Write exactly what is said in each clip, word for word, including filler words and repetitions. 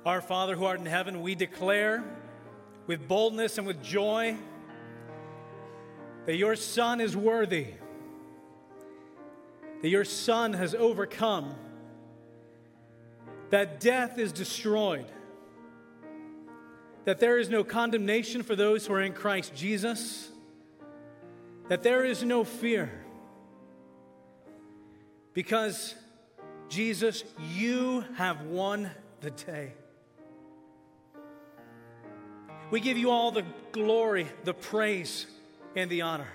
Our Father who art in heaven, we declare with boldness and with joy that your Son is worthy, that your Son has overcome, that death is destroyed, that there is no condemnation for those who are in Christ Jesus, that there is no fear, because Jesus, you have won the day. We give you all the glory, the praise, and the honor.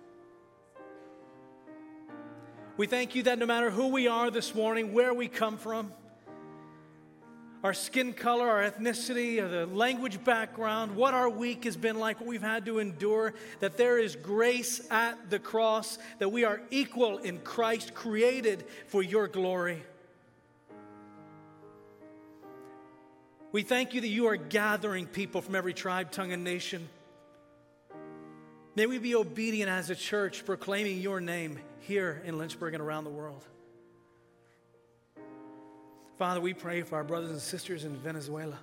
We thank you that no matter who we are this morning, where we come from, our skin color, our ethnicity, or the language background, what our week has been like, what we've had to endure, that there is grace at the cross, that we are equal in Christ, created for your glory. We thank you that you are gathering people from every tribe, tongue, and nation. May we be obedient as a church, proclaiming your name here in Lynchburg and around the world. Father, we pray for our brothers and sisters in Venezuela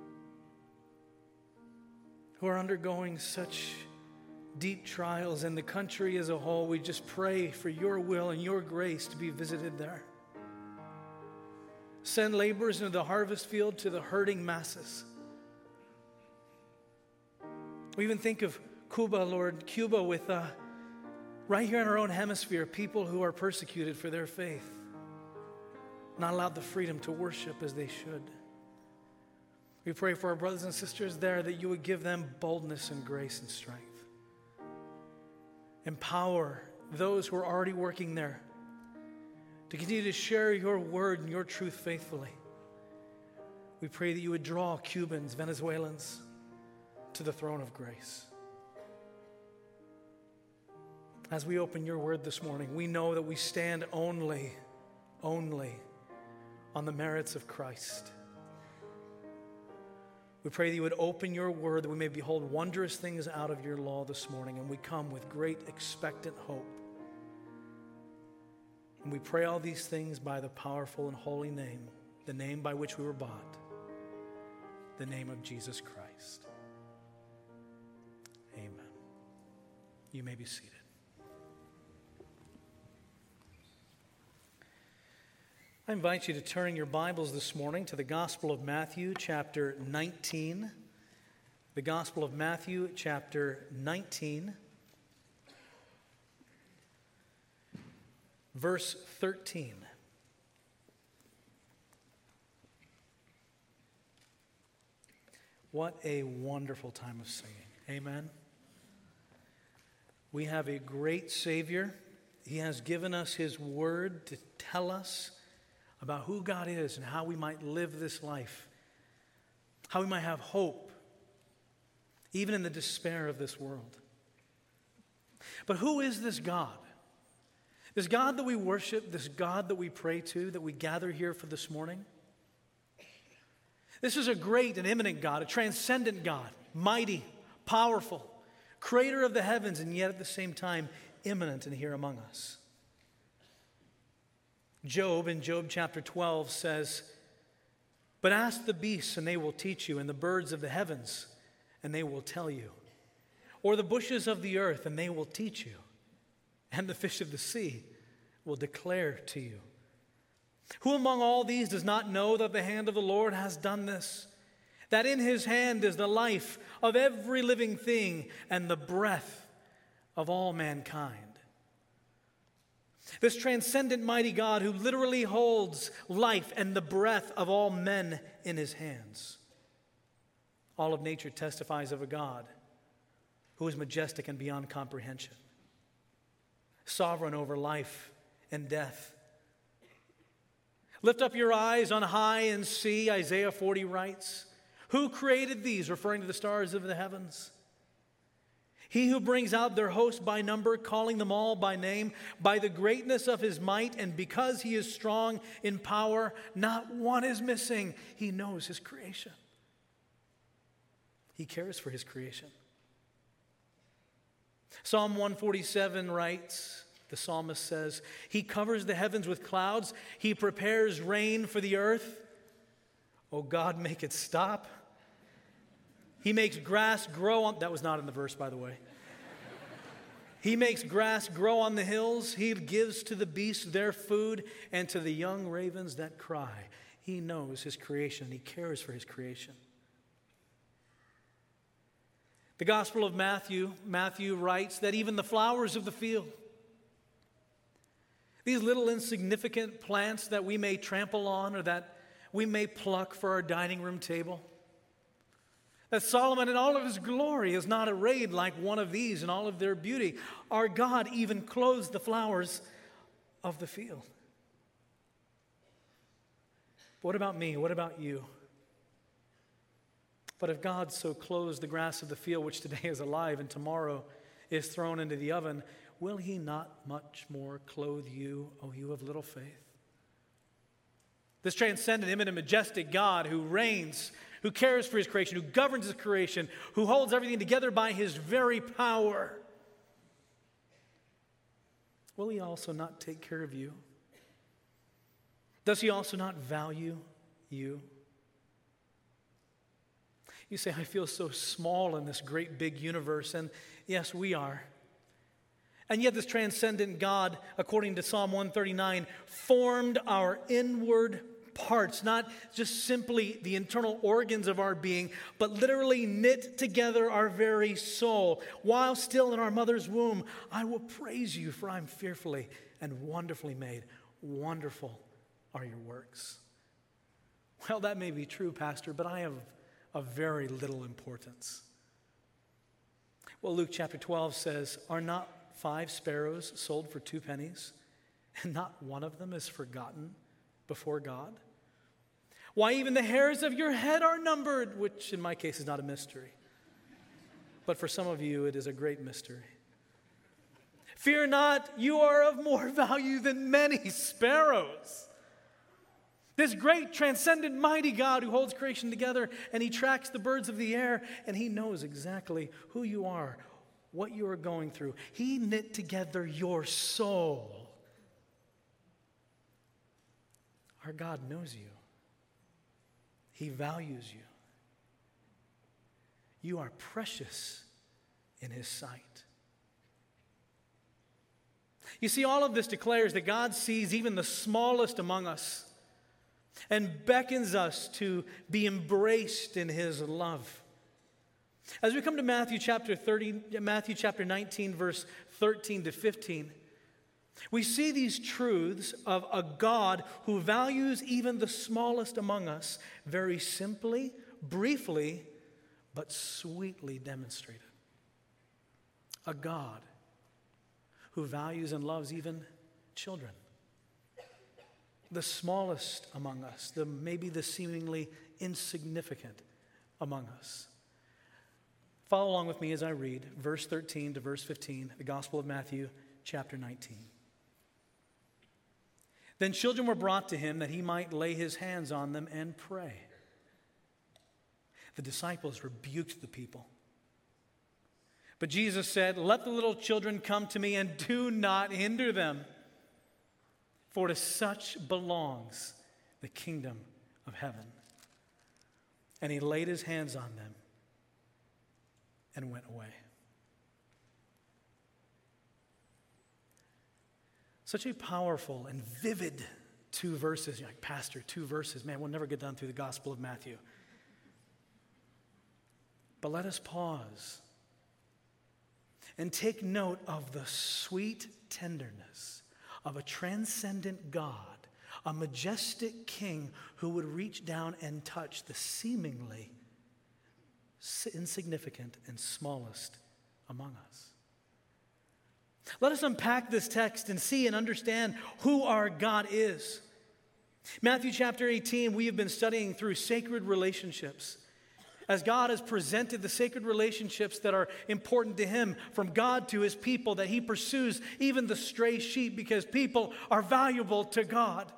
who are undergoing such deep trials, and the country as a whole. We just pray for your will and your grace to be visited there. Send laborers into the harvest field to the hurting masses. We even think of Cuba, Lord, Cuba with, uh, right here in our own hemisphere, people who are persecuted for their faith, not allowed the freedom to worship as they should. We pray for our brothers and sisters there that you would give them boldness and grace and strength. Empower those who are already working there to continue to share your word and your truth faithfully. We pray that you would draw Cubans, Venezuelans to the throne of grace. As we open your word this morning, we know that we stand only, only on the merits of Christ. We pray that you would open your word, that we may behold wondrous things out of your law this morning, and we come with great expectant hope. And we pray all these things by the powerful and holy name, the name by which we were bought, the name of Jesus Christ. Amen. You may be seated. I invite you to turn your Bibles this morning to the Gospel of Matthew, chapter nineteen. The Gospel of Matthew, chapter nineteen. Verse thirteen. What a wonderful time of singing. Amen. We have a great Savior. He has given us His word to tell us about who God is and how we might live this life, how we might have hope, even in the despair of this world. But who is this God? This God that we worship, this God that we pray to, that we gather here for this morning? This is a great and immanent God, a transcendent God, mighty, powerful, creator of the heavens, and yet at the same time immanent and here among us. Job, in Job chapter twelve, says, "But ask the beasts, and they will teach you, and the birds of the heavens, and they will tell you. Or the bushes of the earth, and they will teach you. And the fish of the sea will declare to you. Who among all these does not know that the hand of the Lord has done this? That in his hand is the life of every living thing and the breath of all mankind." This transcendent mighty God who literally holds life and the breath of all men in his hands. All of nature testifies of a God who is majestic and beyond comprehension, sovereign over life and death. "Lift up your eyes on high and see," Isaiah forty writes. "Who created these?" referring to the stars of the heavens. "He who brings out their host by number, calling them all by name, by the greatness of his might, and because he is strong in power, not one is missing." He knows his creation. He cares for his creation. Psalm one forty-seven writes, the psalmist says, "He covers the heavens with clouds. He prepares rain for the earth. Oh God, make it stop. He makes grass grow on, that was not in the verse, by the way. He makes grass grow on the hills. He gives to the beasts their food and to the young ravens that cry. He knows his creation. He cares for his creation. The Gospel of Matthew, Matthew writes that even the flowers of the field, these little insignificant plants that we may trample on or that we may pluck for our dining room table, that Solomon in all of his glory is not arrayed like one of these in all of their beauty. Our God even clothes the flowers of the field. What about me? What about you? But if God so clothes the grass of the field, which today is alive and tomorrow is thrown into the oven, will he not much more clothe you, O you of little faith? This transcendent, immanent, majestic God who reigns, who cares for his creation, who governs his creation, who holds everything together by his very power, will he also not take care of you? Does he also not value you? You say, I feel so small in this great big universe, and yes, we are. And yet this transcendent God, according to Psalm one thirty-nine, formed our inward parts, not just simply the internal organs of our being, but literally knit together our very soul. While still in our mother's womb, I will praise you, for I'm fearfully and wonderfully made. Wonderful are your works. Well, that may be true, Pastor, but I have of very little importance. Well, Luke chapter twelve says, are not five sparrows sold for two pennies, and not one of them is forgotten before God? Why, even the hairs of your head are numbered, which in my case is not a mystery. But for some of you, it is a great mystery. Fear not, you are of more value than many sparrows. This great, transcendent, mighty God who holds creation together, and he tracks the birds of the air, and he knows exactly who you are, what you are going through. He knit together your soul. Our God knows you. He values you. You are precious in his sight. You see, all of this declares that God sees even the smallest among us and beckons us to be embraced in his love. As we come to Matthew chapter thirty, Matthew chapter nineteen, verse thirteen to fifteen, we see these truths of a God who values even the smallest among us very simply, briefly, but sweetly demonstrated. A God who values and loves even children. The smallest among us, the maybe the seemingly insignificant among us. Follow along with me as I read verse thirteen to verse fifteen, the Gospel of Matthew, chapter nineteen. Then children were brought to him that he might lay his hands on them and pray. The disciples rebuked the people. But Jesus said, let the little children come to me and do not hinder them, for to such belongs the kingdom of heaven. And he laid his hands on them and went away. Such a powerful and vivid two verses. You're like, Pastor, two verses. Man, we'll never get done through the Gospel of Matthew. But let us pause and take note of the sweet tenderness of a transcendent God, a majestic king who would reach down and touch the seemingly insignificant and smallest among us. Let us unpack this text and see and understand who our God is. Matthew chapter eighteen, we have been studying through sacred relationships. As God has presented the sacred relationships that are important to him, from God to his people, that he pursues even the stray sheep because people are valuable to God.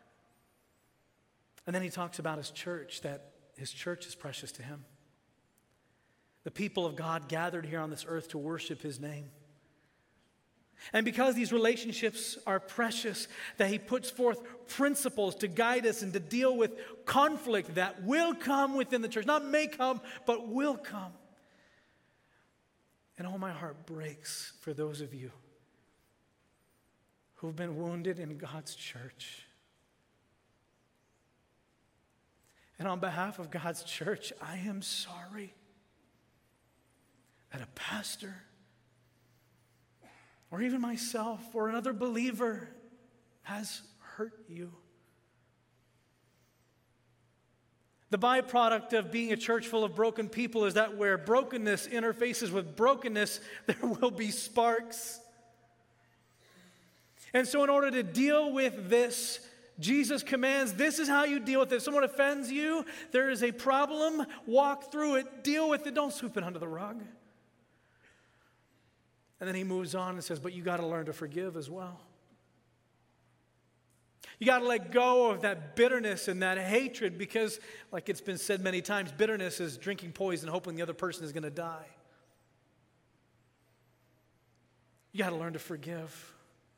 And then he talks about his church, that his church is precious to him. The people of God gathered here on this earth to worship his name. And because these relationships are precious, that he puts forth principles to guide us and to deal with conflict that will come within the church. Not may come, but will come. And oh, my heart breaks for those of you who've been wounded in God's church. And on behalf of God's church, I am sorry that a pastor or even myself or another believer has hurt you. The byproduct of being a church full of broken people is that where brokenness interfaces with brokenness, there will be sparks. And so in order to deal with this, Jesus commands, this is how you deal with it. If someone offends you, there is a problem, walk through it, deal with it, don't sweep it under the rug. And then he moves on and says, but you got to learn to forgive as well. You got to let go of that bitterness and that hatred because, like it's been said many times, bitterness is drinking poison hoping the other person is going to die. You got to learn to forgive.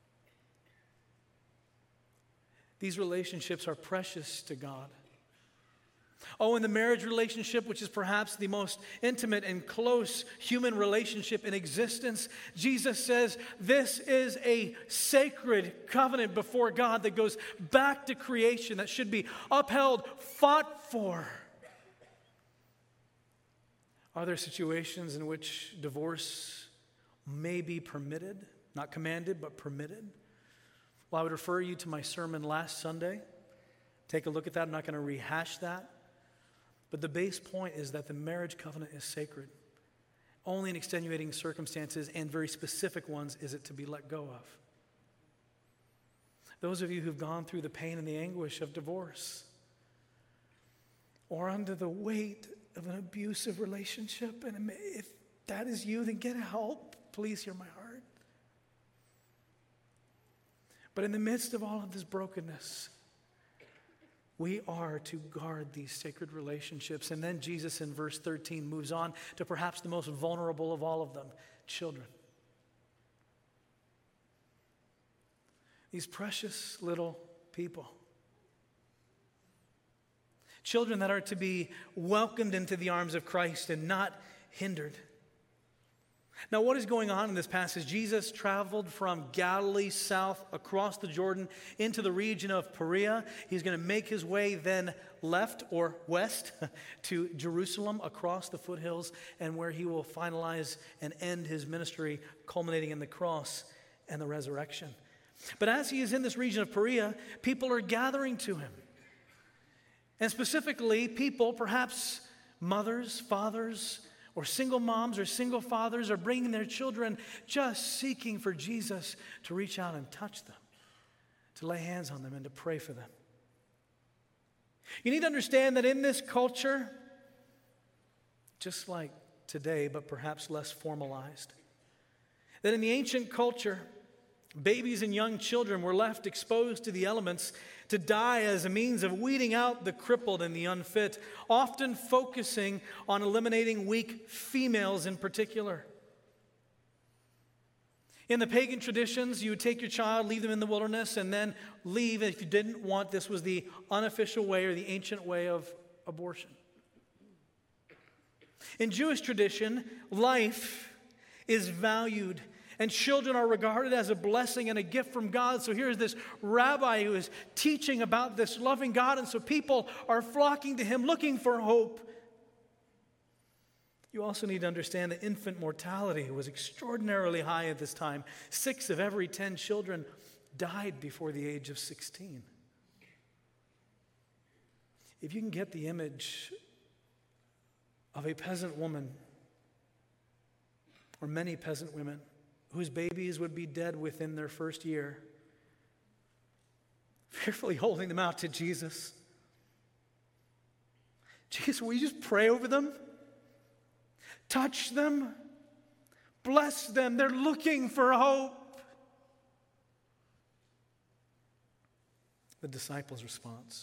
These relationships are precious to God. Oh, in the marriage relationship, which is perhaps the most intimate and close human relationship in existence, Jesus says this is a sacred covenant before God that goes back to creation, that should be upheld, fought for. Are there situations in which divorce may be permitted? Not commanded, but permitted? Well, I would refer you to my sermon last Sunday. Take a look at that. I'm not going to rehash that. But the base point is that the marriage covenant is sacred. Only in extenuating circumstances and very specific ones is it to be let go of. Those of you who've gone through the pain and the anguish of divorce or under the weight of an abusive relationship, and if that is you, then get help. Please hear my heart. But in the midst of all of this brokenness, we are to guard these sacred relationships. And then Jesus in verse thirteen moves on to perhaps the most vulnerable of all of them, children. These precious little people. Children that are to be welcomed into the arms of Christ and not hindered. Now, what is going on in this passage? Jesus traveled from Galilee south across the Jordan into the region of Perea. He's going to make his way then left or west to Jerusalem across the foothills, and where he will finalize and end his ministry, culminating in the cross and the resurrection. But as he is in this region of Perea, people are gathering to him. And specifically, people, perhaps mothers, fathers, or single moms or single fathers are bringing their children, just seeking for Jesus to reach out and touch them, to lay hands on them and to pray for them. You need to understand that in this culture, just like today, but perhaps less formalized, that in the ancient culture, babies and young children were left exposed to the elements to die as a means of weeding out the crippled and the unfit, often focusing on eliminating weak females in particular. In the pagan traditions, you would take your child, leave them in the wilderness, and then leave if you didn't want. This was the unofficial way or the ancient way of abortion. In Jewish tradition, life is valued, and children are regarded as a blessing and a gift from God. So here's this rabbi who is teaching about this loving God, and so people are flocking to him looking for hope. You also need to understand that infant mortality was extraordinarily high at this time. Six of every ten children died before the age of sixteen. If you can get the image of a peasant woman, or many peasant women, whose babies would be dead within their first year, fearfully holding them out to Jesus. Jesus, will you just pray over them? Touch them? Bless them. They're looking for hope. The disciples' response.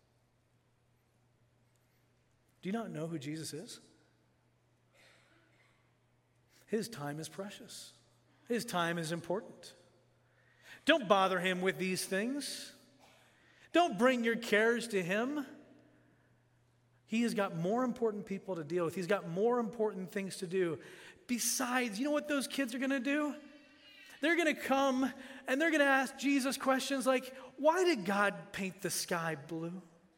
Do you not know who Jesus is? His time is precious. His time is important. Don't bother him with these things. Don't bring your cares to him. He has got more important people to deal with. He's got more important things to do. Besides, you know what those kids are going to do? They're going to come and they're going to ask Jesus questions like, why did God paint the sky blue?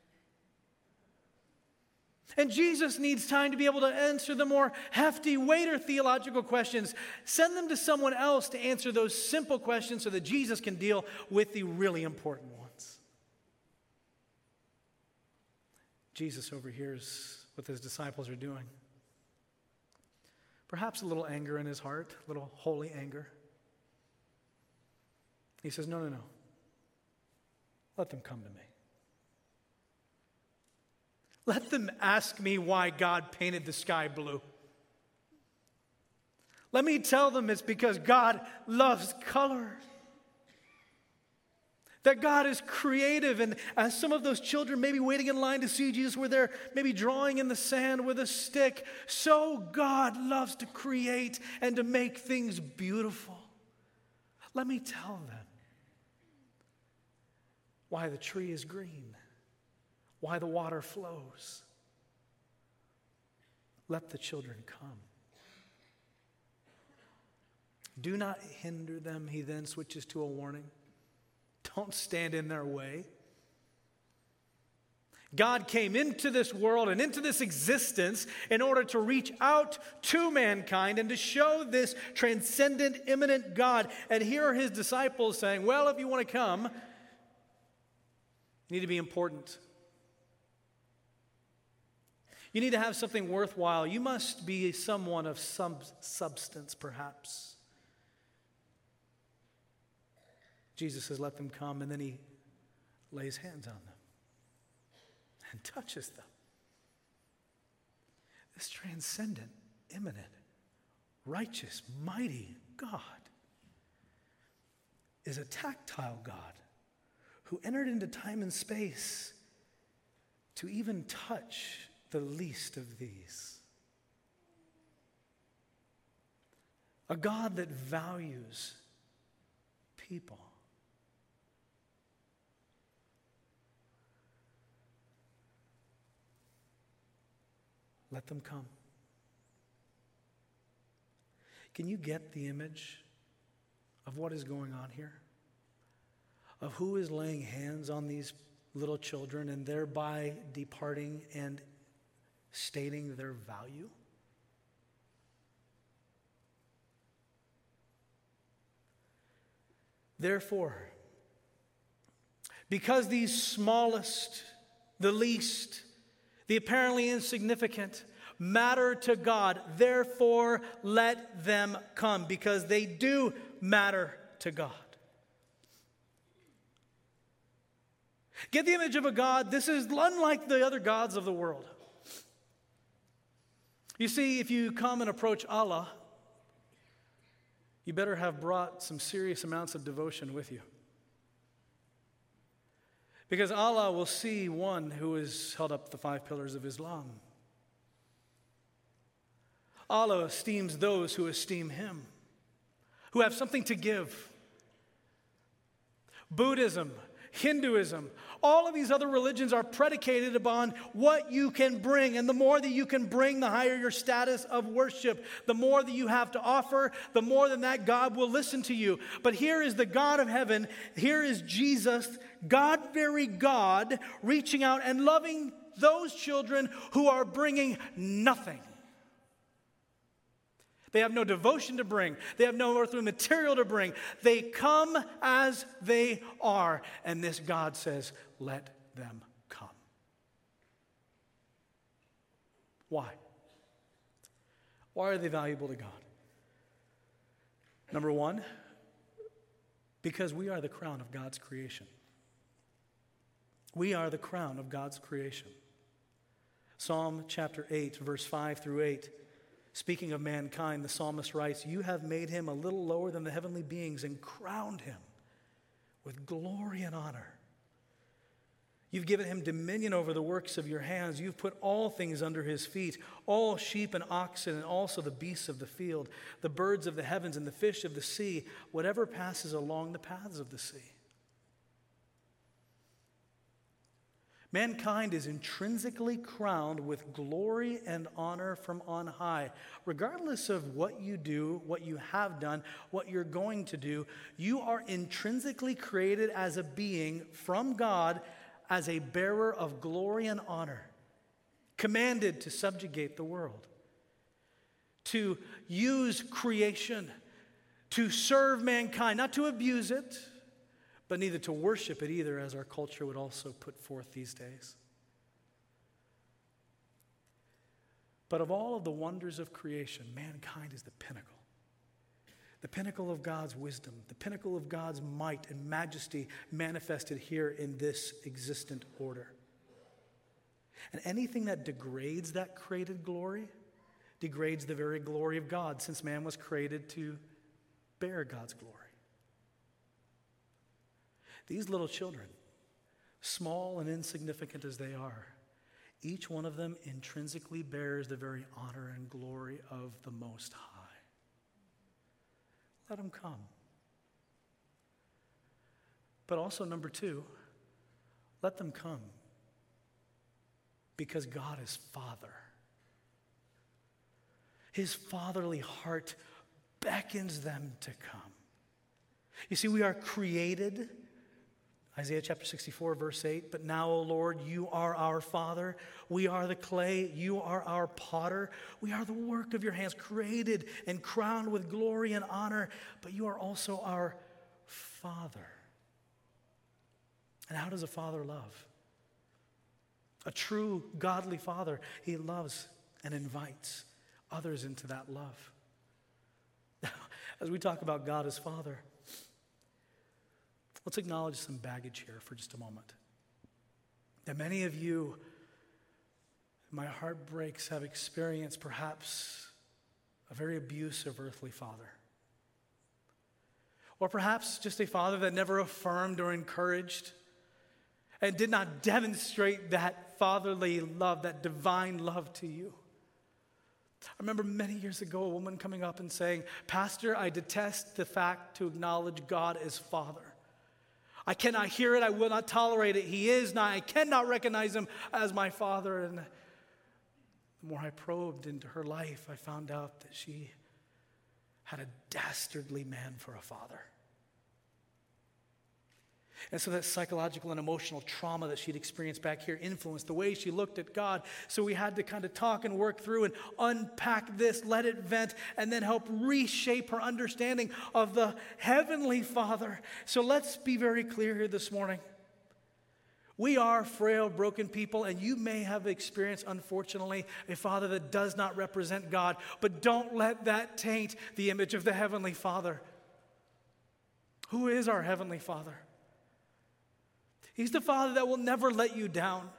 And Jesus needs time to be able to answer the more hefty, weightier theological questions. Send them to someone else to answer those simple questions so that Jesus can deal with the really important ones. Jesus overhears what his disciples are doing. Perhaps a little anger in his heart, a little holy anger. He says, no, no, no. Let them come to me. Let them ask me why God painted the sky blue. Let me tell them it's because God loves color. That God is creative, and as some of those children maybe waiting in line to see Jesus were there, maybe drawing in the sand with a stick, so God loves to create and to make things beautiful. Let me tell them why the tree is green, why the water flows. Let the children come. Do not hinder them, he then switches to a warning. Don't stand in their way. God came into this world and into this existence in order to reach out to mankind and to show this transcendent, immanent God. And here are his disciples saying, well, if you want to come, you need to be important. You need to have something worthwhile. You must be someone of some substance, perhaps. Jesus says, let them come, and then he lays hands on them and touches them. This transcendent, immanent, righteous, mighty God is a tactile God who entered into time and space to even touch the least of these. A God that values people. Let them come. Can you get the image of what is going on here? Of who is laying hands on these little children and thereby departing and stating their value? Therefore, because these smallest, the least, the apparently insignificant matter to God, therefore let them come, because they do matter to God. Get the image of a God. This is unlike the other gods of the world. You see, if you come and approach Allah, you better have brought some serious amounts of devotion with you. Because Allah will see one who has held up the five pillars of Islam. Allah esteems those who esteem him, who have something to give. Buddhism, Hinduism, all of these other religions are predicated upon what you can bring. And the more that you can bring, the higher your status of worship. The more that you have to offer, the more than that God will listen to you. But here is the God of heaven. Here is Jesus, God, very God, reaching out and loving those children who are bringing nothing. They have no devotion to bring. They have no earthly material to bring. They come as they are. And this God says, let them come. Why? Why are they valuable to God? Number one, because we are the crown of God's creation. We are the crown of God's creation. Psalm chapter eight, verse five through eight. Speaking of mankind, the psalmist writes, you have made him a little lower than the heavenly beings and crowned him with glory and honor. You've given him dominion over the works of your hands. You've put all things under his feet, all sheep and oxen, and also the beasts of the field, the birds of the heavens and the fish of the sea, whatever passes along the paths of the sea. Mankind is intrinsically crowned with glory and honor from on high. Regardless of what you do, what you have done, what you're going to do, you are intrinsically created as a being from God, as a bearer of glory and honor, commanded to subjugate the world, to use creation, to serve mankind, not to abuse it, but neither to worship it either, as our culture would also put forth these days. But of all of the wonders of creation, mankind is the pinnacle. The pinnacle of God's wisdom, the pinnacle of God's might and majesty manifested here in this existent order. And anything that degrades that created glory degrades the very glory of God, since man was created to bear God's glory. These little children, small and insignificant as they are, each one of them intrinsically bears the very honor and glory of the Most High. Let them come. But also, number two, let them come because God is Father. His fatherly heart beckons them to come. You see, we are created, Isaiah chapter sixty-four, verse eight, but now, O Lord, you are our Father. We are the clay. You are our potter. We are the work of your hands, created and crowned with glory and honor, but you are also our Father. And how does a father love? A true godly father, he loves and invites others into that love. As we talk about God as Father, let's acknowledge some baggage here for just a moment. That many of you, my heart breaks, have experienced perhaps a very abusive earthly father. Or perhaps just a father that never affirmed or encouraged and did not demonstrate that fatherly love, that divine love to you. I remember many years ago a woman coming up and saying, "Pastor, I detest the fact to acknowledge God as Father. I cannot hear it. I will not tolerate it. He is not. I cannot recognize him as my Father." And the more I probed into her life, I found out that she had a dastardly man for a father. And so that psychological and emotional trauma that she'd experienced back here influenced the way she looked at God. So we had to kind of talk and work through and unpack this, let it vent, and then help reshape her understanding of the Heavenly Father. So let's be very clear here this morning. We are frail, broken people, and you may have experienced, unfortunately, a father that does not represent God. But don't let that taint the image of the Heavenly Father. Who is our Heavenly Father? He's the Father that will never let you down.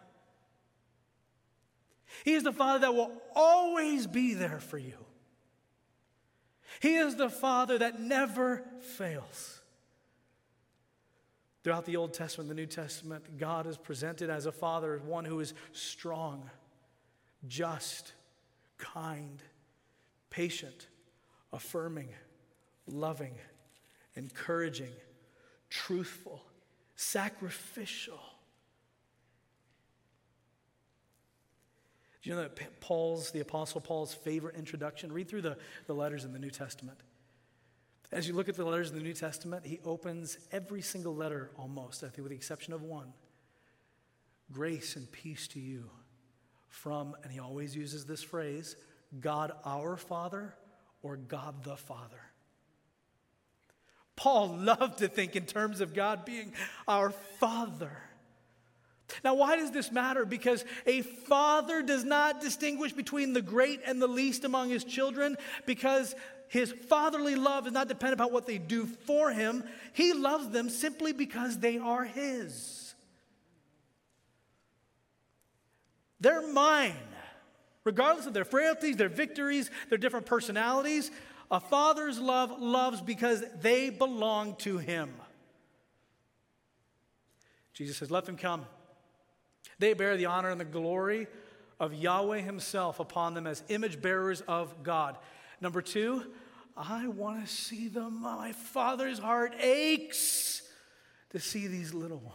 He is the Father that will always be there for you. He is the Father that never fails. Throughout the Old Testament and the New Testament, God is presented as a Father, as one who is strong, just, kind, patient, affirming, loving, encouraging, truthful, sacrificial. Do you know that Paul's, the Apostle Paul's favorite introduction? Read through the, the letters in the New Testament. As you look at the letters in the New Testament, he opens every single letter almost, I think with the exception of one. Grace and peace to you from, and he always uses this phrase, God our Father or God the Father. Paul loved to think in terms of God being our Father. Now, why does this matter? Because a father does not distinguish between the great and the least among his children, because his fatherly love is not dependent upon what they do for him. He loves them simply because they are his. They're mine. Regardless of their frailties, their victories, their different personalities, a father's love loves because they belong to him. Jesus says, let them come. They bear the honor and the glory of Yahweh himself upon them as image bearers of God. Number two, I want to see them. My Father's heart aches to see these little ones.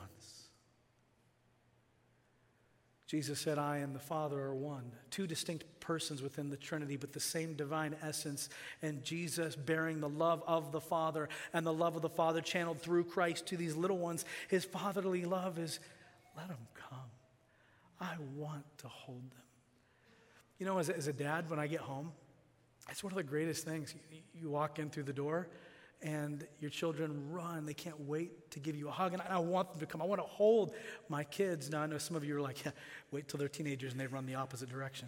Jesus said, I and the Father are one. Two distinct persons within the Trinity, but the same divine essence. And Jesus bearing the love of the Father and the love of the Father channeled through Christ to these little ones. His fatherly love is, let them come. I want to hold them. You know, as a, as a dad, when I get home, it's one of the greatest things. You, you walk in through the door, and your children run. They can't wait to give you a hug. And I want them to come. I want to hold my kids. Now, I know some of you are like, yeah, wait till they're teenagers and they run the opposite direction.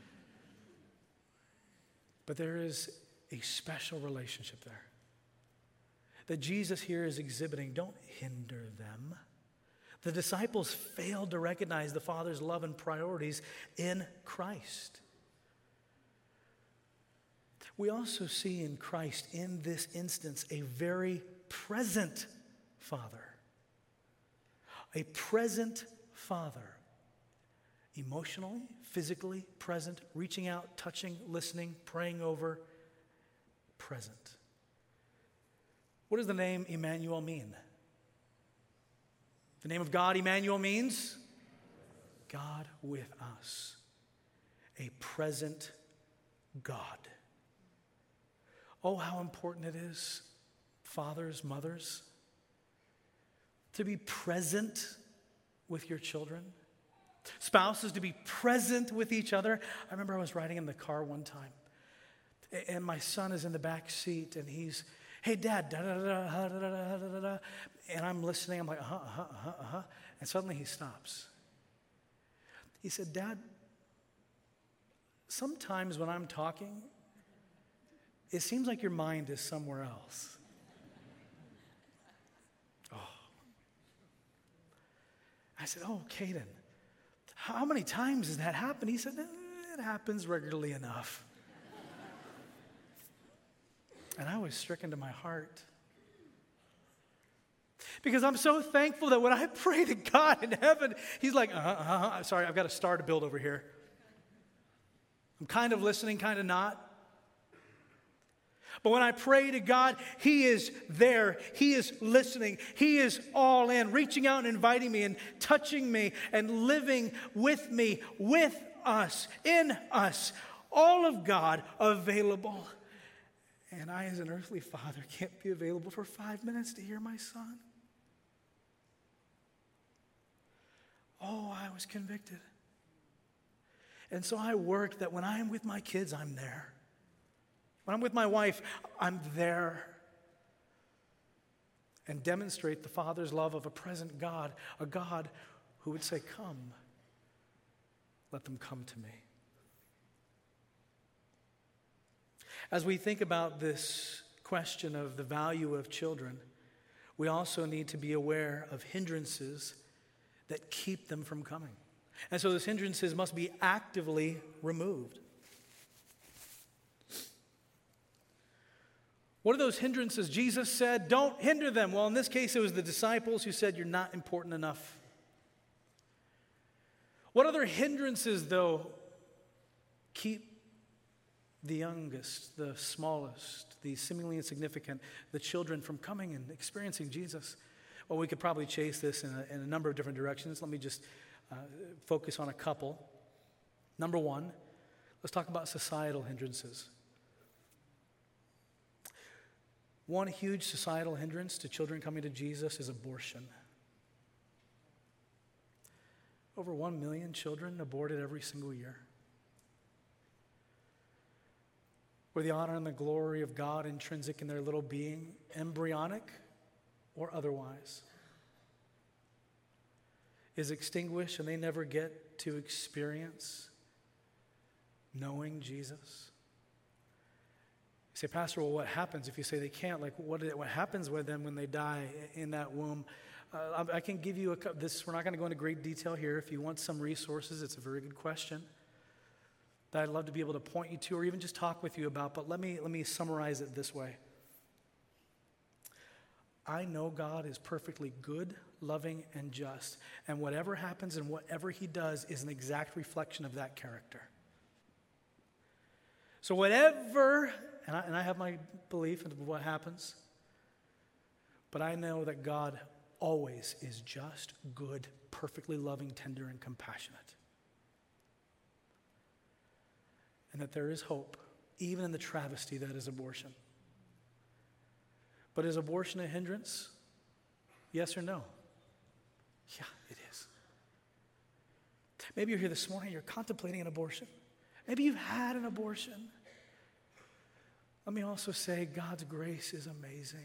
But there is a special relationship there that Jesus here is exhibiting. Don't hinder them. The disciples failed to recognize the Father's love and priorities in Christ. We also see in Christ, in this instance, a very present Father. A present Father. Emotionally, physically present, reaching out, touching, listening, praying over, present. What does the name Emmanuel mean? The name of God, Emmanuel, means God with us. A present God. Oh, how important it is, fathers, mothers, to be present with your children. Spouses, to be present with each other. I remember I was riding in the car one time, and my son is in the back seat, and he's, hey, Dad, da da da da da da da da, and I'm listening. I'm like, uh huh, uh huh, uh huh, uh-huh. And suddenly he stops. He said, Dad, sometimes when I'm talking, it seems like your mind is somewhere else. Oh. I said, oh, Caden, how many times does that happen? He said, it happens regularly enough. And I was stricken to my heart. Because I'm so thankful that when I pray to God in heaven, he's like, uh-huh, uh-huh. Sorry, I've got a star to build over here. I'm kind of listening, kind of not. But when I pray to God, he is there. He is listening. He is all in, reaching out and inviting me and touching me and living with me, with us, in us. All of God available. And I, as an earthly father, can't be available for five minutes to hear my son. Oh, I was convicted. And so I worked that when I'm with my kids, I'm there. When I'm with my wife, I'm there. And demonstrate the Father's love of a present God, a God who would say, come, let them come to me. As we think about this question of the value of children, we also need to be aware of hindrances that keep them from coming. And so those hindrances must be actively removed. What are those hindrances? Jesus said, don't hinder them. Well, in this case, it was the disciples who said, you're not important enough. What other hindrances, though, keep the youngest, the smallest, the seemingly insignificant, the children from coming and experiencing Jesus? Well, we could probably chase this in a, in a number of different directions. Let me just uh, focus on a couple. Number one, let's talk about societal hindrances. One huge societal hindrance to children coming to Jesus is abortion. Over one million children aborted every single year. Where the honor and the glory of God intrinsic in their little being, embryonic or otherwise, is extinguished and they never get to experience knowing Jesus. You say, Pastor, well, what happens if you say they can't? Like, what, what happens with them when they die in that womb? Uh, I can give you a this. We're not going to go into great detail here. If you want some resources, it's a very good question that I'd love to be able to point you to or even just talk with you about. But let me let me summarize it this way. I know God is perfectly good, loving, and just. And whatever happens and whatever he does is an exact reflection of that character. So whatever, and I, and I have my belief in what happens, but I know that God always is just, good, perfectly loving, tender, and compassionate. And that there is hope, even in the travesty that is abortion. But is abortion a hindrance? Yes or no? Yeah, it is. Maybe you're here this morning, you're contemplating an abortion. Maybe you've had an abortion. Let me also say, God's grace is amazing.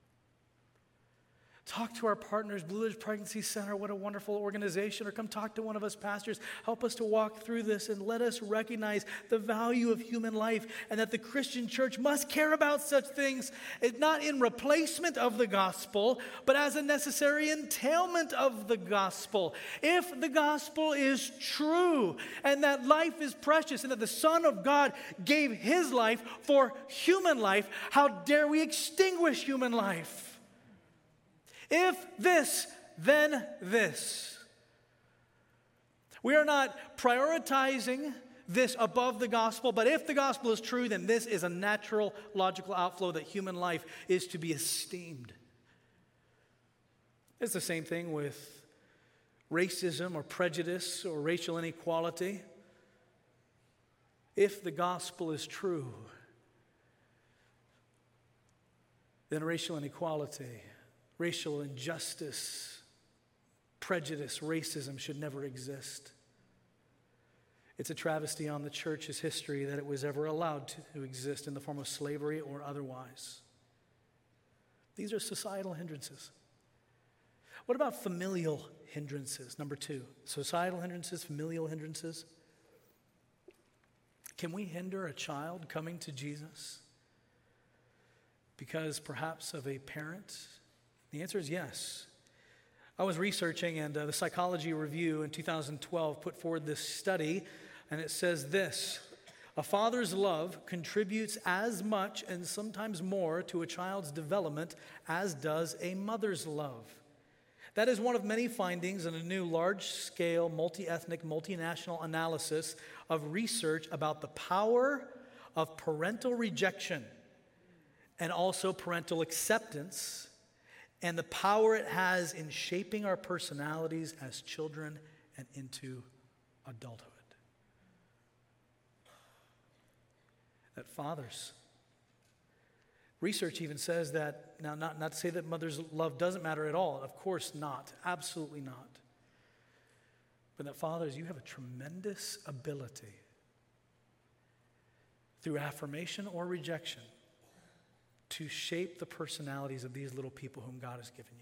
Talk to our partners, Blue Ridge Pregnancy Center, what a wonderful organization, or come talk to one of us pastors. Help us to walk through this and let us recognize the value of human life and that the Christian church must care about such things, not in replacement of the gospel, but as a necessary entailment of the gospel. If the gospel is true and that life is precious and that the Son of God gave his life for human life, how dare we extinguish human life? If this, then this. We are not prioritizing this above the gospel, but if the gospel is true, then this is a natural, logical outflow that human life is to be esteemed. It's the same thing with racism or prejudice or racial inequality. If the gospel is true, then racial inequality, racial injustice, prejudice, racism should never exist. It's a travesty on the church's history that it was ever allowed to exist in the form of slavery or otherwise. These are societal hindrances. What about familial hindrances? Number two, societal hindrances, familial hindrances. Can we hinder a child coming to Jesus because perhaps of a parent? The answer is yes. I was researching, and uh, the Psychology Review in two thousand twelve put forward this study, and it says this: a father's love contributes as much and sometimes more to a child's development as does a mother's love. That is one of many findings in a new large-scale, multi-ethnic, multinational analysis of research about the power of parental rejection and also parental acceptance, and the power it has in shaping our personalities as children and into adulthood. That fathers, research even says that, now not, not to say that mother's love doesn't matter at all, of course not, absolutely not. But that fathers, you have a tremendous ability through affirmation or rejection to shape the personalities of these little people whom God has given you.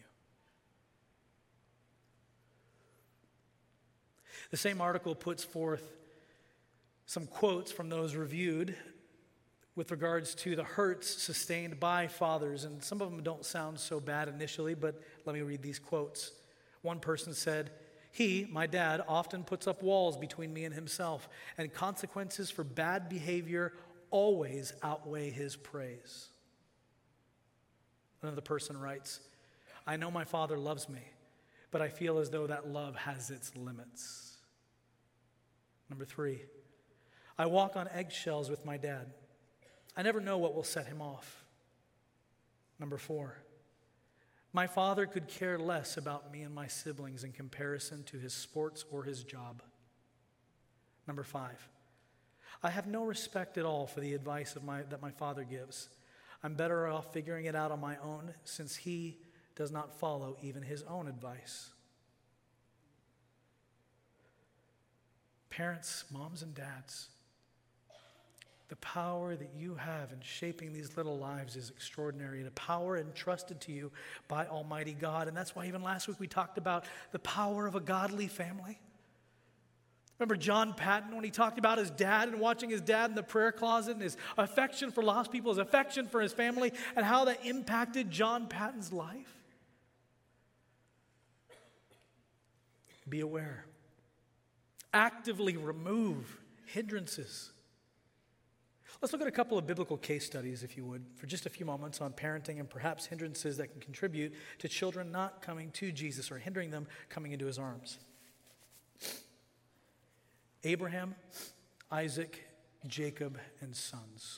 The same article puts forth some quotes from those reviewed with regards to the hurts sustained by fathers, and some of them don't sound so bad initially, but let me read these quotes. One person said, "He, my dad, often puts up walls between me and himself, and consequences for bad behavior always outweigh his praise." Another person writes, "I know my father loves me, but I feel as though that love has its limits." Number three, "I walk on eggshells with my dad. I never know what will set him off." Number four, "My father could care less about me and my siblings in comparison to his sports or his job." Number five, "I have no respect at all for the advice of my, that my father gives. I'm better off figuring it out on my own since he does not follow even his own advice." Parents, moms and dads, the power that you have in shaping these little lives is extraordinary. The power entrusted to you by Almighty God. And that's why even last week we talked about the power of a godly family. Remember John Patton when he talked about his dad and watching his dad in the prayer closet and his affection for lost people, his affection for his family, and how that impacted John Patton's life? Be aware. Actively remove hindrances. Let's look at a couple of biblical case studies, if you would, for just a few moments on parenting and perhaps hindrances that can contribute to children not coming to Jesus or hindering them coming into his arms. Abraham, Isaac, Jacob, and sons.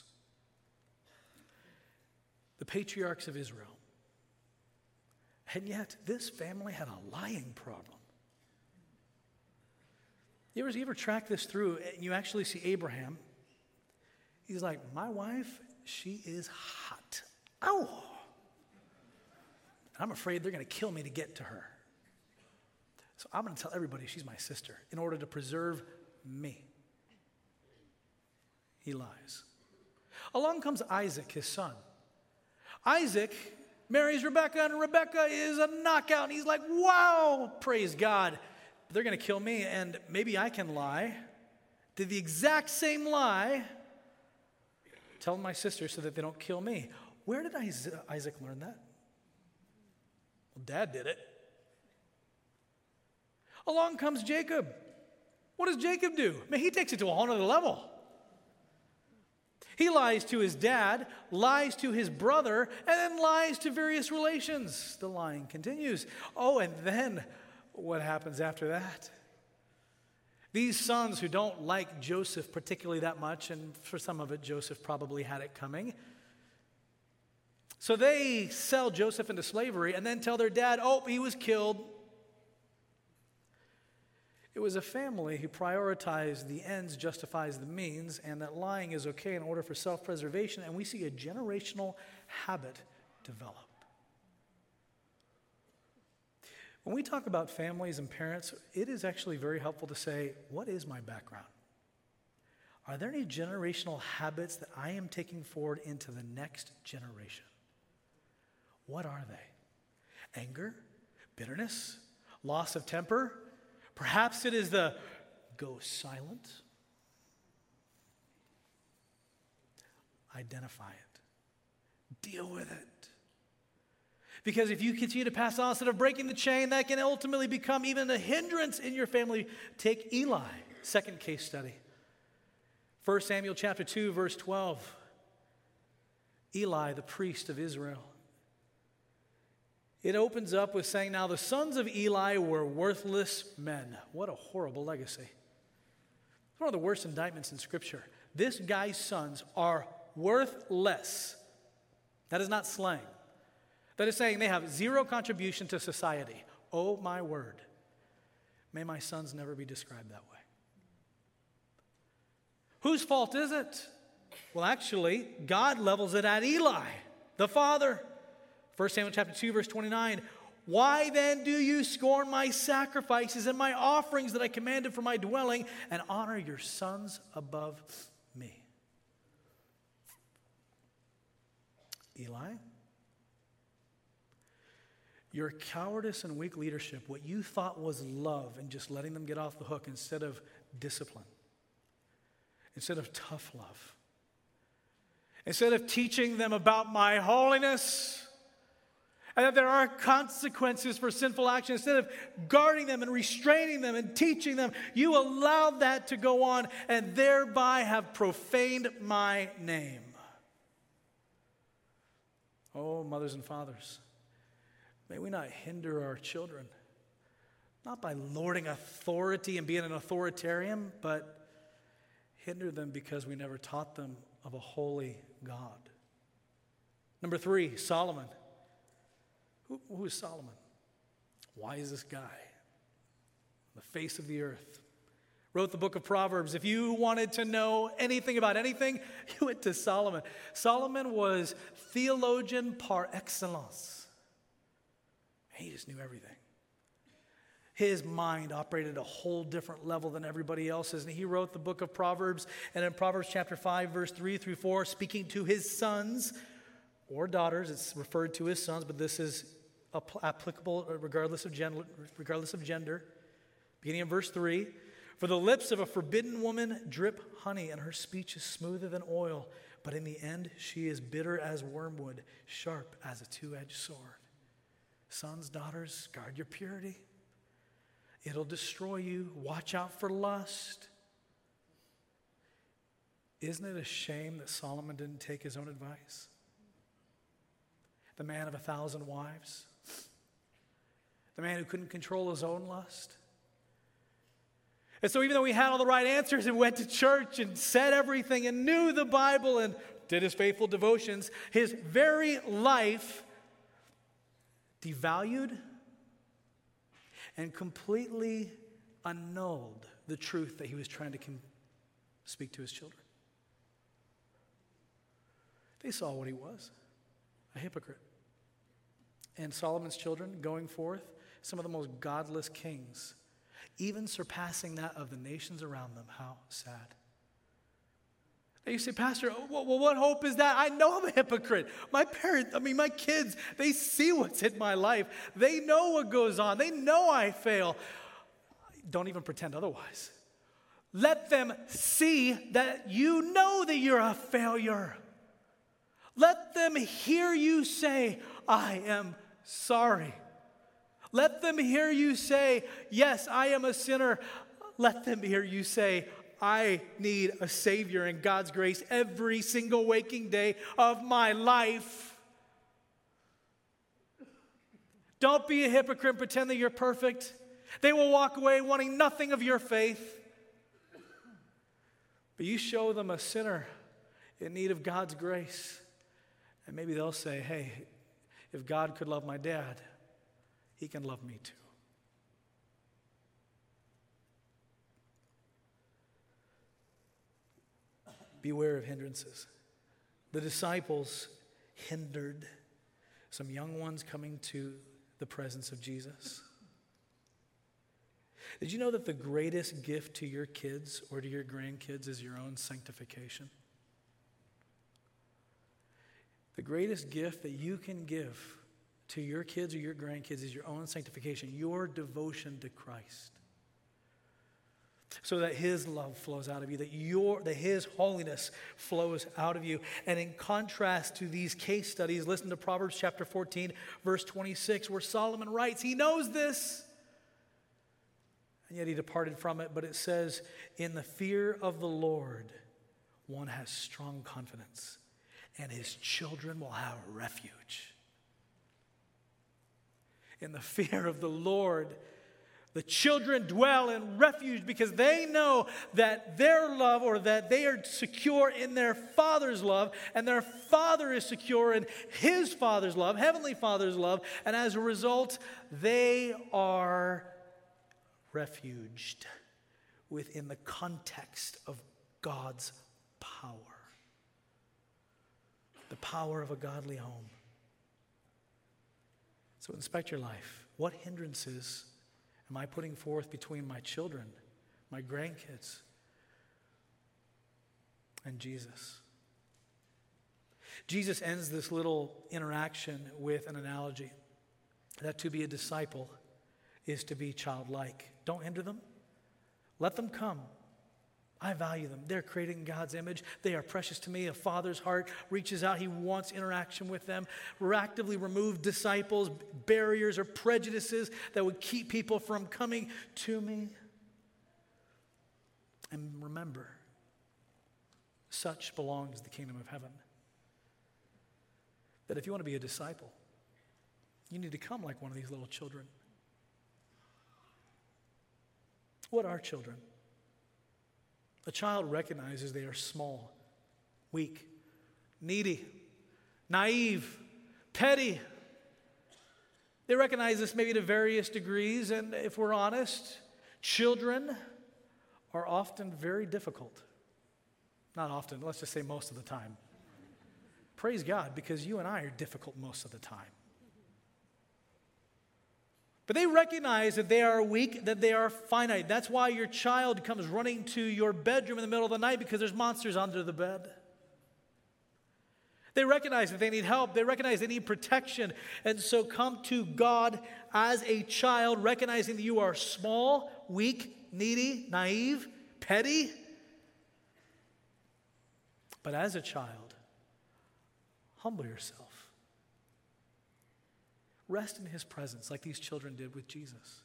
The patriarchs of Israel. And yet, this family had a lying problem. You ever, you ever track this through, and you actually see Abraham. He's like, my wife, she is hot. Oh! I'm afraid they're going to kill me to get to her. So I'm going to tell everybody she's my sister in order to preserve me. He lies. Along comes Isaac, his son. Isaac marries Rebekah, and Rebekah is a knockout. And he's like, wow, praise God. They're going to kill me, and maybe I can lie. Did the exact same lie. Tell my sister so that they don't kill me. Where did Isaac learn that? Well, Dad did it. Along comes Jacob. What does Jacob do? I mean, he takes it to a whole other level. He lies to his dad, lies to his brother, and then lies to various relations. The lying continues. Oh, and then what happens after that? These sons who don't like Joseph particularly that much, and for some of it, Joseph probably had it coming. So they sell Joseph into slavery and then tell their dad, oh, he was killed. It was a family who prioritized the ends justifies the means, and that lying is okay in order for self-preservation, and we see a generational habit develop. When we talk about families and parents, it is actually very helpful to say, what is my background? Are there any generational habits that I am taking forward into the next generation? What are they? Anger? Bitterness? Loss of temper? Perhaps it is the go silent. Identify it. Deal with it. Because if you continue to pass on instead of breaking the chain, that can ultimately become even a hindrance in your family. Take Eli, second case study. First Samuel chapter two, verse twelve. Eli, the priest of Israel. It opens up with saying, now the sons of Eli were worthless men. What a horrible legacy. It's one of the worst indictments in Scripture. This guy's sons are worthless. That is not slang. That is saying they have zero contribution to society. Oh my word. May my sons never be described that way. Whose fault is it? Well, actually, God levels it at Eli, the father. First Samuel chapter two, verse twenty-nine. Why then do you scorn my sacrifices and my offerings that I commanded for my dwelling, and honor your sons above me? Eli, your cowardice and weak leadership, what you thought was love and just letting them get off the hook instead of discipline, instead of tough love, instead of teaching them about my holiness, and that there are consequences for sinful action, instead of guarding them and restraining them and teaching them, you allowed that to go on and thereby have profaned my name. Oh, mothers and fathers, may we not hinder our children, not by lording authority and being an authoritarian, but hinder them because we never taught them of a holy God. Number three, Solomon. Who, who is Solomon? Why is this guy on the face of the earth? Wrote the book of Proverbs. If you wanted to know anything about anything, you went to Solomon. Solomon was theologian par excellence. He just knew everything. His mind operated at a whole different level than everybody else's. And he wrote the book of Proverbs. And in Proverbs chapter five, verse three through four, speaking to his sons or daughters, it's referred to as sons, but this is applicable regardless of gender, regardless of gender. Beginning in verse three, for the lips of a forbidden woman drip honey, and her speech is smoother than oil, but in the end she is bitter as wormwood, sharp as a two-edged sword. Sons, daughters, guard your purity. It'll destroy you. Watch out for lust. Isn't it a shame that Solomon didn't take his own advice? The man of a thousand wives. The man who couldn't control his own lust. And so even though he had all the right answers and went to church and said everything and knew the Bible and did his faithful devotions, his very life devalued and completely annulled the truth that he was trying to con- speak to his children. They saw what he was, a hypocrite. And Solomon's children, going forth, some of the most godless kings, even surpassing that of the nations around them. How sad. And you say, Pastor, well, what hope is that? I know I'm a hypocrite. My parents, I mean, my kids, they see what's in my life. They know what goes on. They know I fail. Don't even pretend otherwise. Let them see that you know that you're a failure. Let them hear you say, I am sorry. Let them hear you say, yes, I am a sinner. Let them hear you say, I need a Savior and God's grace every single waking day of my life. Don't be a hypocrite and pretend that you're perfect. They will walk away wanting nothing of your faith. But you show them a sinner in need of God's grace. And maybe they'll say, hey, if God could love my dad, he can love me too. Beware of hindrances. The disciples hindered some young ones coming to the presence of Jesus. Did you know that the greatest gift to your kids or to your grandkids is your own sanctification? The greatest gift that you can give to your kids or your grandkids is your own sanctification, your devotion to Christ. So that His love flows out of you, that your that His holiness flows out of you. And in contrast to these case studies, listen to Proverbs chapter fourteen, verse twenty-six, where Solomon writes, he knows this, and yet he departed from it. But it says, in the fear of the Lord, one has strong confidence, and his children will have refuge. In the fear of the Lord, the children dwell in refuge because they know that their love, or that they are secure in their Father's love, and their Father is secure in His Father's love, Heavenly Father's love, and as a result, they are refuged within the context of God's power. The power of a godly home. So inspect your life. What hindrances am I putting forth between my children, my grandkids, and Jesus? Jesus ends this little interaction with an analogy that to be a disciple is to be childlike. Don't hinder them. Let them come. I value them. They're created in God's image. They are precious to me. A father's heart reaches out. He wants interaction with them. Actively remove disciples, barriers, or prejudices that would keep people from coming to me. And remember, such belongs the kingdom of heaven. That if you want to be a disciple, you need to come like one of these little children. What are children? A child recognizes they are small, weak, needy, naive, petty. They recognize this maybe to various degrees, and if we're honest, children are often very difficult. Not often, let's just say most of the time. Praise God, because you and I are difficult most of the time. But they recognize that they are weak, that they are finite. That's why your child comes running to your bedroom in the middle of the night, because there's monsters under the bed. They recognize that they need help. They recognize they need protection. And so come to God as a child, recognizing that you are small, weak, needy, naive, petty. But as a child, humble yourself. Rest in His presence like these children did with Jesus.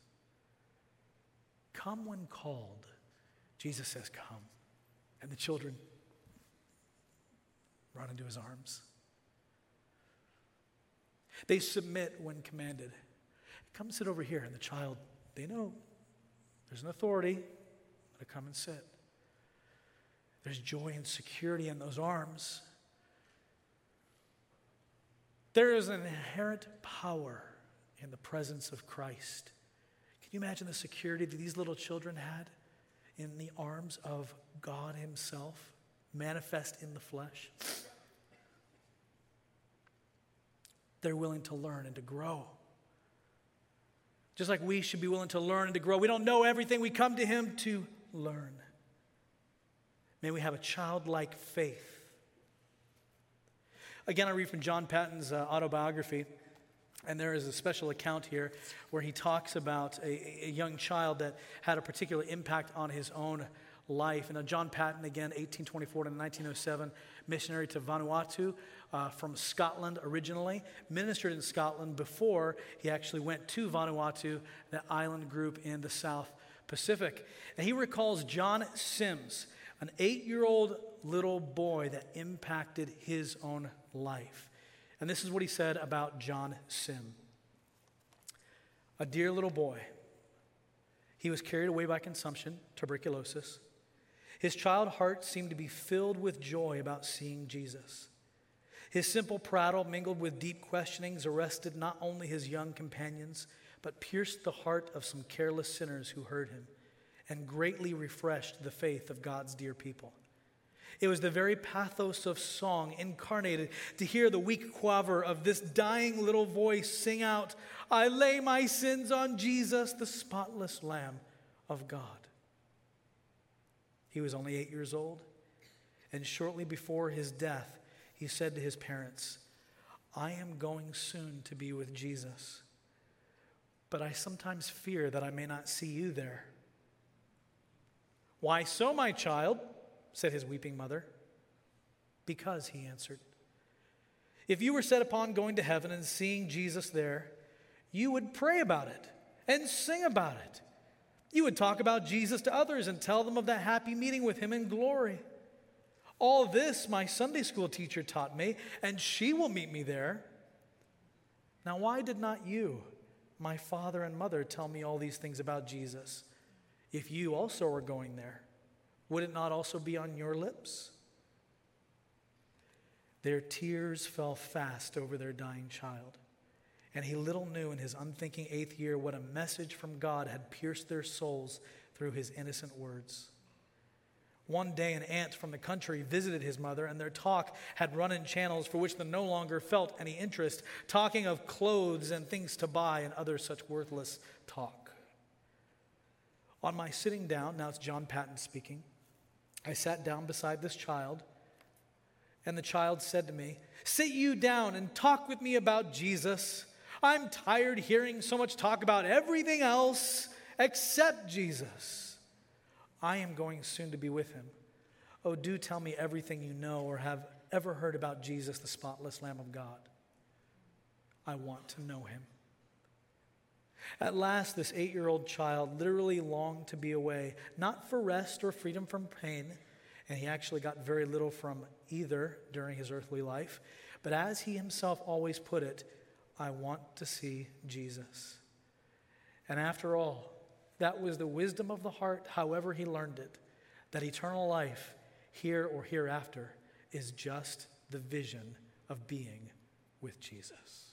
Come when called. Jesus says, come. And the children run into his arms. They submit when commanded. Come sit over here. And the child, they know there's an authority to come and sit. There's joy and security in those arms. There is an inherent power in the presence of Christ. Can you imagine the security that these little children had in the arms of God himself, manifest in the flesh? They're willing to learn and to grow. Just like we should be willing to learn and to grow. We don't know everything. We come to him to learn. May we have a childlike faith. Again, I read from John Patton's uh, autobiography, and there is a special account here where he talks about a, a young child that had a particular impact on his own life. And uh, John Patton, again, eighteen twenty-four to nineteen oh seven, missionary to Vanuatu uh, from Scotland originally, ministered in Scotland before he actually went to Vanuatu, the island group in the South Pacific. And he recalls John Sims, an eight-year-old little boy that impacted his own life. And this is what he said about John Sim. A dear little boy. He was carried away by consumption, tuberculosis. His child heart seemed to be filled with joy about seeing Jesus. His simple prattle, mingled with deep questionings, arrested not only his young companions, but pierced the heart of some careless sinners who heard him, and greatly refreshed the faith of God's dear people. It was the very pathos of song incarnated to hear the weak quaver of this dying little voice sing out, "I lay my sins on Jesus, the spotless Lamb of God." He was only eight years old, and shortly before his death, he said to his parents, "I am going soon to be with Jesus, but I sometimes fear that I may not see you there." "Why so, my child?" said his weeping mother. "Because," he answered, "if you were set upon going to heaven and seeing Jesus there, you would pray about it and sing about it. You would talk about Jesus to others and tell them of that happy meeting with him in glory. All this my Sunday school teacher taught me, and she will meet me there. Now, why did not you, my father and mother, tell me all these things about Jesus? If you also were going there, would it not also be on your lips?" Their tears fell fast over their dying child, and he little knew in his unthinking eighth year what a message from God had pierced their souls through his innocent words. One day, an aunt from the country visited his mother, and their talk had run in channels for which they no longer felt any interest, talking of clothes and things to buy and other such worthless talk. On my sitting down, now it's John Patton speaking, I sat down beside this child, and the child said to me, "Sit you down and talk with me about Jesus. I'm tired hearing so much talk about everything else except Jesus. I am going soon to be with him. Oh, do tell me everything you know or have ever heard about Jesus, the spotless Lamb of God. I want to know him." At last, this eight-year-old child literally longed to be away, not for rest or freedom from pain, and he actually got very little from either during his earthly life, but as he himself always put it, "I want to see Jesus." And after all, that was the wisdom of the heart, however he learned it, that eternal life, here or hereafter, is just the vision of being with Jesus.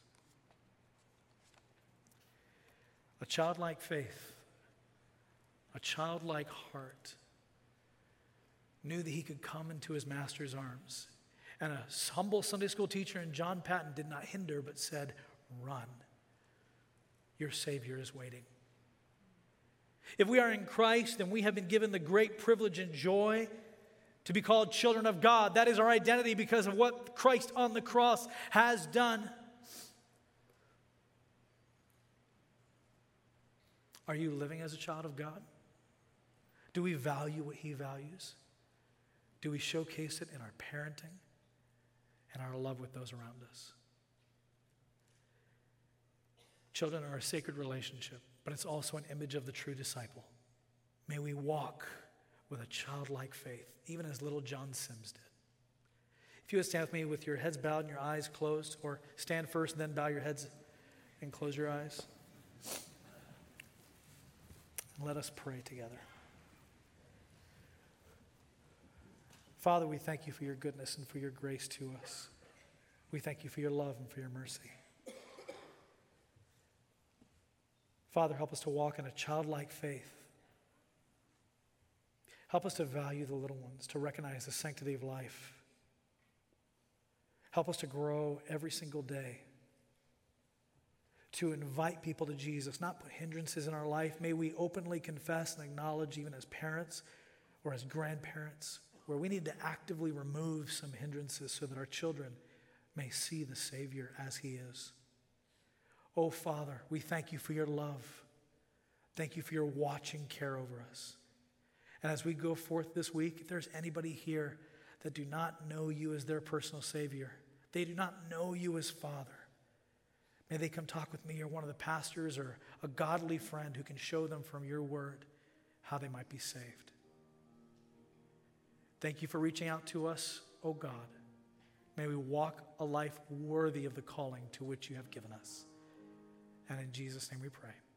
A childlike faith, a childlike heart, knew that he could come into his master's arms. And a humble Sunday school teacher in John Patton did not hinder, but said, "Run. Your Savior is waiting." If we are in Christ, then we have been given the great privilege and joy to be called children of God. That is our identity because of what Christ on the cross has done. Are you living as a child of God? Do we value what he values? Do we showcase it in our parenting and our love with those around us? Children are a sacred relationship, but it's also an image of the true disciple. May we walk with a childlike faith, even as little John Sims did. If you would stand with me with your heads bowed and your eyes closed, or stand first and then bow your heads and close your eyes. And let us pray together. Father, we thank you for your goodness and for your grace to us. We thank you for your love and for your mercy. Father, help us to walk in a childlike faith. Help us to value the little ones, to recognize the sanctity of life. Help us to grow every single day, to invite people to Jesus, not put hindrances in our life. May we openly confess and acknowledge, even as parents or as grandparents, where we need to actively remove some hindrances so that our children may see the Savior as he is. Oh, Father, we thank you for your love. Thank you for your watching care over us. And as we go forth this week, if there's anybody here that do not know you as their personal Savior, they do not know you as Father, may they come talk with me or one of the pastors or a godly friend who can show them from your word how they might be saved. Thank you for reaching out to us, oh God. May we walk a life worthy of the calling to which you have given us. And in Jesus' name we pray.